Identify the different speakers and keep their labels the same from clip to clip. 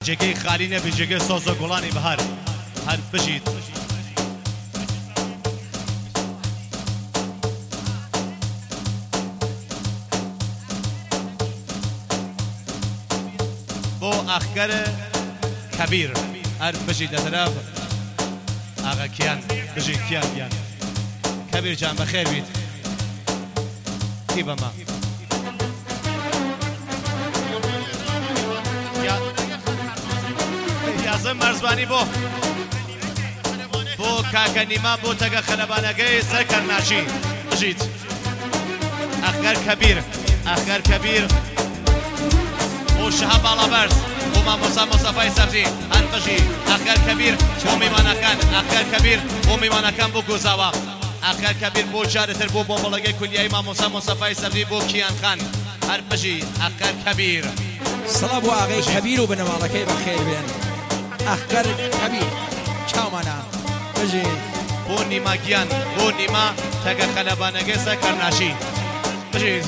Speaker 1: جگه خالی نبی جگه ساز و گلانی بهار هر بجید بو اخگر کبیر هر بجید طرف آقا کیان بجید کیان بیان کبیر جان بخیر بید تیبا ما یازم مرزبانی بو کاکا نیما بو تگا خلبانگی سرکر ناشی بجید اخگر کبیر بو شهاب آلابرز بو ماموسا مصطفی سبزی هر بجید اخگر کبیر بو میمانکان بو گوزاوا اخگر کبیر بو جارتر بو بومبلگی کلیای ماموسا مصطفی سبزی بو کیان خان هر بجید اخگر کبیر
Speaker 2: سلام بو آقای کبیر و بنمالکی بخیر بین اخگر کبیر چاومانا بجید
Speaker 1: بو نیما گیان بو نیما تگا خلبانگی سرکر ناشی بجید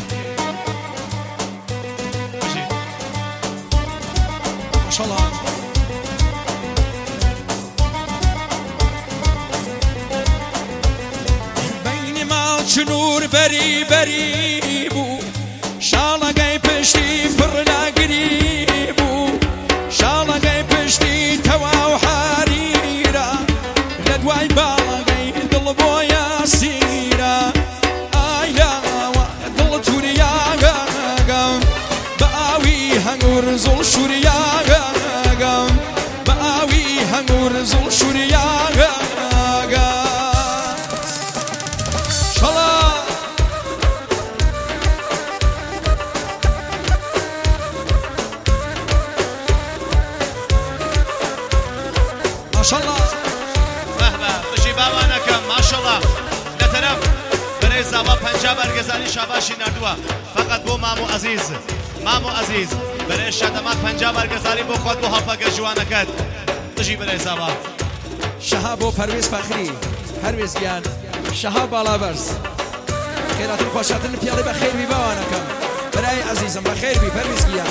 Speaker 2: ماشاءالله بین ما چنور بری بری بو شالگای پشتی فرنا گریبو شالگای پشتی تواو حریرا لدوای باغی دل بویا سیرا آیلا دل توریا گم باوی هنگور زل شوریا گم باوی هنگور زل شوریا گم ماشاءالله
Speaker 1: بهبه بشی بابانکم ماشاءالله لطرف برای زوا پنجاب برگزاری شاباشی نردوه فقط بو مامو عزیز برای شدمات پنجاب برگزاری بو خود بو حفظ جوانکت بشی برای زوا
Speaker 2: شهاب و پرویز فخری پرویز گیان شهاب آلابرز خیراتون خوشاتون پیاله بخیر بی بابانکم برای عزیزم بخیر بی پرویز گیان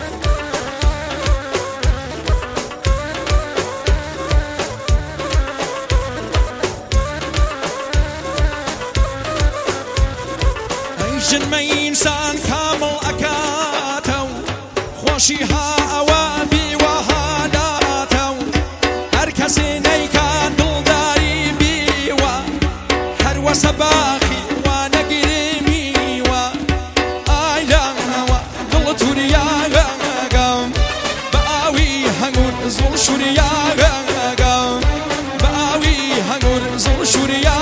Speaker 2: جنمي إنسان كامل أكاتو خوشيها أوابي وهاداتو هركسي نيكان دلداري بيوا هروا سباخي ونقريمي آيلا دلتوريا غم باوي هنغور زول شوريا غم باوي هنغور زول شوريا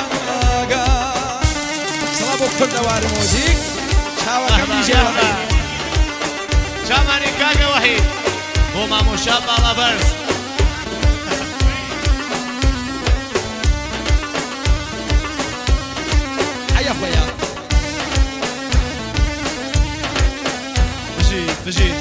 Speaker 2: كل دوار موزيك
Speaker 1: شاماني كاكا وحيد هما مشاب على برز
Speaker 2: حيا خويا
Speaker 1: بجيت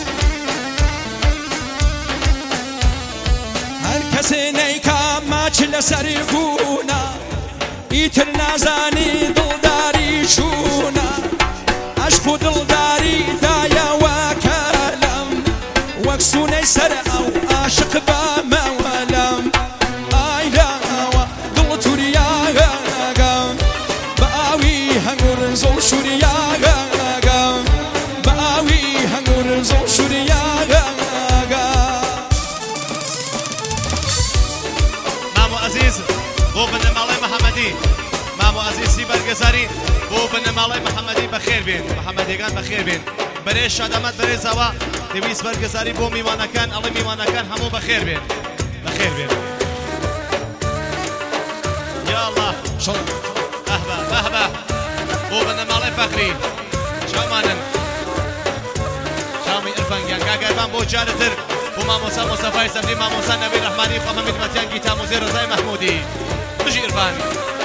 Speaker 2: هركسي نيكا ما تشل سريكونا يتر نازاني دلداري شونا عشق دلداري دايا وكلام وكسوني سرعو عاشق باما ولم آيلا دلتوريا غم باوي هنغور زول شوريا غم باوي هنغور زول شوريا
Speaker 1: مامو عزيز بو بنمالي محمدي مامو عزيزي برگزاری بو بنمالي محمدي بخير بين محمديگان بخير بين برای شادمت برای زوا دویس برگزاری بو میوانکان الله میوانکان همو بخير بين يا الله بهبه بو بنمالي فخري شامانن شامي ارفنگان گاگربان بو جارتر بو ماموسا مصطفی سبزی ماموسا نبی رحمانی محمد متیان گیتا موزی رضای محمودی بجي ارفان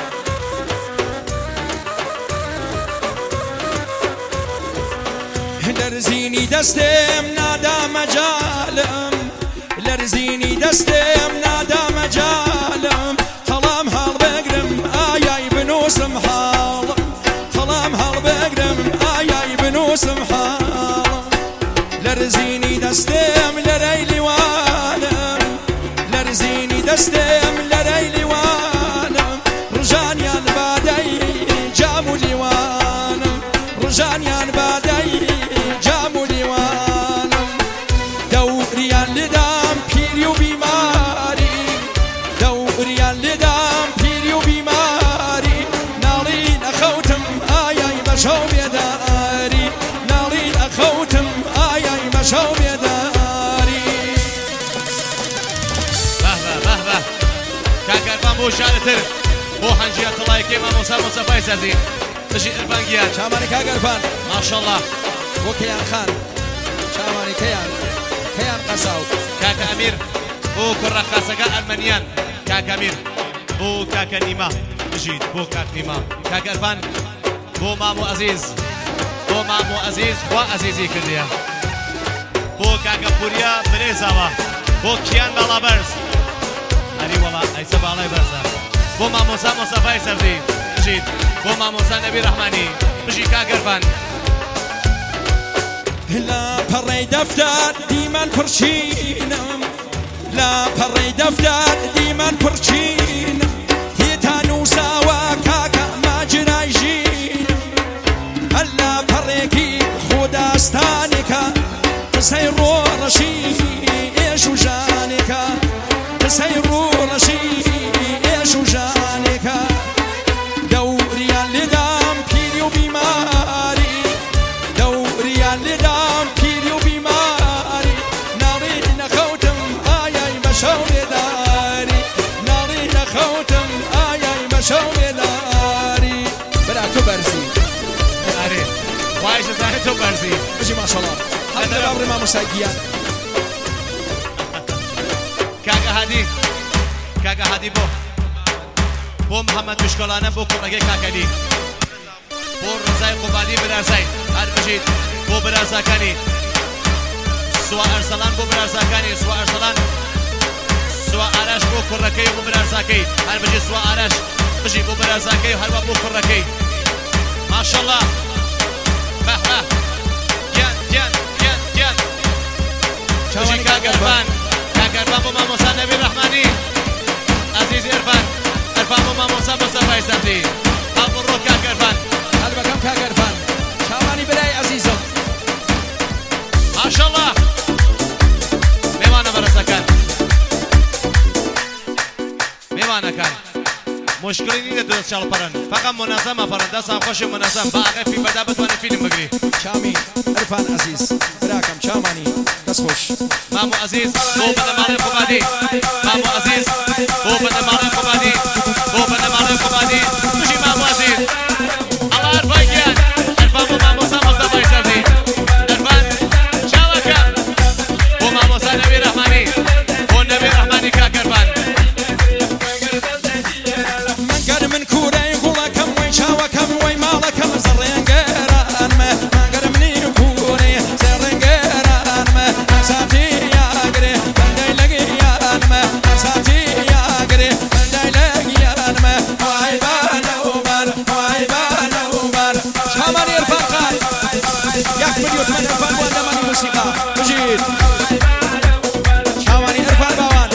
Speaker 2: لرزيني دستم نادا مجالم لرزيني دستم نادا مجالم خلام هال بقرم آياي بنوسم حال خلام هال بقرم آياي بنوسم حال لرزيني دستم لريلي دەستێم لەرەی لیوانم ڕژانیان بادەی جام و لیوانم ڕژانیان بادەی جام و لیوانم دەوریان لێدام پیری و بیماری دەوریان لێدام پیری و بیماری ناڵی نەخەوتم ئایای بەشەو بێداری ناڵی نەخەوتم ئایای بەشەو بێداری
Speaker 1: کاکەربان بۆ شارەتر بۆ هەنجیە تڵایەکەی مامۆستا مۆسەفای سەرزی دژی ئەربان گیان
Speaker 2: چامانی کاگەربان
Speaker 1: ماشەڵڵا
Speaker 2: بۆ کەیان خان چامانی کەیان قەساو
Speaker 1: کاکە ئەمیر بۆ کوڕە خاسەکە ئەرمەنیان کاکە ئەمیر بۆ کاکە نیمە بژیت بۆ کاک نیمە کاکەربان بۆ مامۆ عەزیز بۆ مامۆ عەزیز خوا عەزیزی کردیە بۆ کاکە پوریا برێزەوە بۆ کیان باڵابەرز هەری وەڵا ئەیسە باڵای بەرزە بۆ مامۆستا مۆسەفای سەرزی بژیت بۆ مامۆستا نەبی ڕەحمانی بژی کاگەربان
Speaker 2: لا پەڕەی دەفتەر دیمەن پڕچینم لا پەڕەی دەفتەر دیمەن پڕچینم تێتا نووساوە کاکە ماجرای ژینم هەر لا پەڕێکی خۆداستانێکە قسەی ڕۆڕەشی ئێش و ژانێکە قسەی ڕۆڕەشی ئێش و ژانێکە دەوریان لێدام پیری و بیماری دەوریان لێدام پیری و بیماری ناڵی نەخەوتم ئایای بەشەو بێداری ناڵی نەخەوتم ئایای بەشەو بێداری برا تۆ بەرزی
Speaker 1: ئەرێ وایش دەزانێت تۆ بەرزی
Speaker 2: بژی ماشەڵڵا هەڵدە باڕێ مامۆستا گیان
Speaker 1: کاکە هادی بۆ محەممەد مشکۆلانە بۆ کوڕەکەی کاکەلی بۆ ڕزای قوبادی برازای هەر بژیت بۆ برازاکانی سووا ئەرسەڵان بۆ برازاکانی سووا ئەرسەڵان سووا ئاراش بۆ کوڕەکەی بۆ برازاکەی هەر بژیت سووا ئاراش بژی بۆ برازاکەی و هەروە بۆ کوڕەکەی ماشەڵڵا بەهە گیان گیان گیان گیان بژی کاگەربان بۆ مامۆستا نەبی ڕەحمانی عەزیز ئێرفان بۆ مامۆستا مۆسەفای سەرزی ئابڕۆ کاگەربان
Speaker 2: هەلبەکەم کاگەربان چاوانی برای عەزیزم
Speaker 1: ماشەڵڵا میوانە بەرزەکان میوانەکان مشکلی نییە دەست چاڵپەرن فەقەت مونەزەمە پەرن دەستان خۆشی مونەزەم بە ئاغای فی بەدا بتوانێت فیلم بگری
Speaker 2: چامی ئەرفان عەزیز براکەم چامانی دەست خۆش
Speaker 1: مامۆ عەزیز بۆ بەدەماڵی قوبادی مامۆ عەزیز بۆ بەدەماڵی قوبادی بۆ بەدەماڵی قوبادی بژی مامۆ عەزیز ئەڵا ئەرفان گیان ئەرفان بۆ مامۆستا مۆسەفای سەرزی ئەرفان چاوەکە بۆ مامۆستا نەبی ڕەحمانی بۆ نەبی ڕەحمانی کاکەربان
Speaker 2: من کوورەی گوڵەکەم وەی چاوەکەم وەی ماڵەکەم زڕێنگەرانمە ماگەرمنی کوورێ زێڕێنگەرانمە ئەساتی یاگرێ بەندەی لەگیانمە ئەساتی یاگرێ بەندەی لەگیانمە وای بانەوبەر وای بانەوبەر چامانی ئەرفان خان یەک ملیۆن من ئەرفان بۆ ئەندەمانی موسیقا بژیت چامانی ئەرفان باوان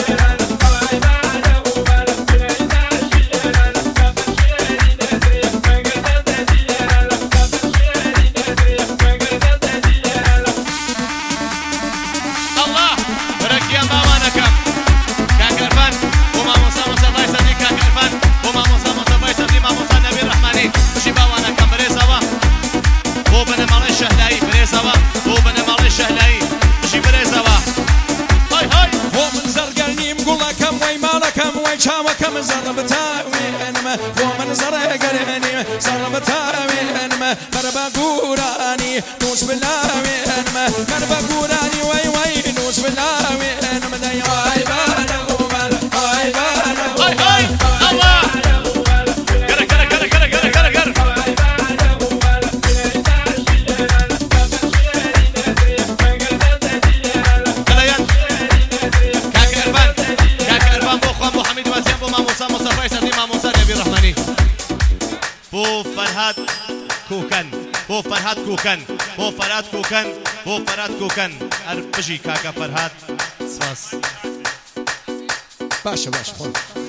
Speaker 2: چاوەکەم زەڕ بتاوێنمە بۆ من زەڕێگەرێنی زەڕ بتاوێنمە بەر بە گورانی نووس بلاوێنمە بەر بە گورانی وەی وەی نووس بلاوێنمە دەی وای بانەوبەر وای بانەوبەر
Speaker 1: ئەڵا گەرە گەرە گەرە گەرە گەرە گەرە گەر کەلەیەن کاکە ئەربان بۆ خوا بۆ حەمید وەزیان بۆ مامۆستا مۆسەفای سەرزی مامۆستا نەبی ڕەحمانی بۆ فەرهاد کوکەن بۆ فەرهاد کوکەن بۆ فەرهاد کوکەن بۆ فەرهاد کوکەن هەر بژی کاکە فەرهاد سپاس
Speaker 2: باشه باشه خب